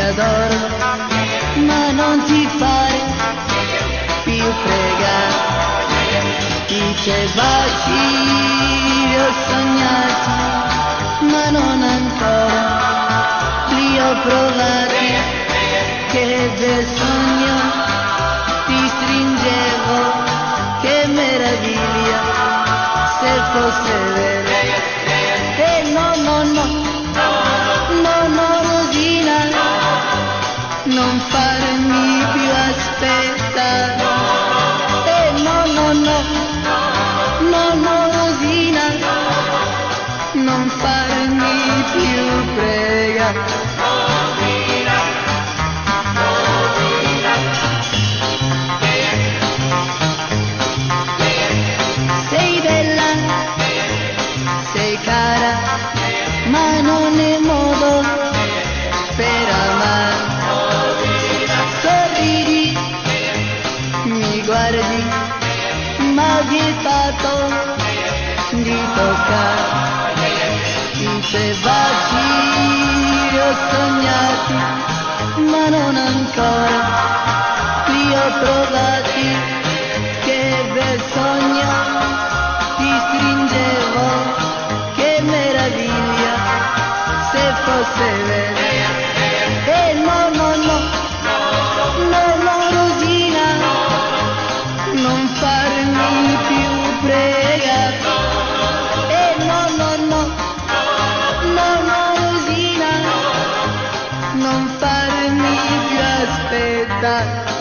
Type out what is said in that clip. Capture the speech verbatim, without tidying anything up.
adoro, ma non ti fare più pregare. Dice baci, li ho sognati, ma non ancora li ho provati. Che bel sogno, ti stringevo, che meraviglia, se fosse vero. E no, no, no, no, no, Rosina, non farmi più aspettare. E no, no, no, no, no, Rosina, non farmi più pregare. Sei bella, sei cara, ma non è modo per amare. Sorridi, mi guardi, ma vietato di toccare. Dice baci, li ho sognati, ma non ancora li ho provati. Che bel sogno, ti stringevo, che meraviglia, se fosse vero. E no, no, no, no, no, Rosina, non farmi più pregare. E no, no, no, no, no, Rosina, non farmi più aspettare.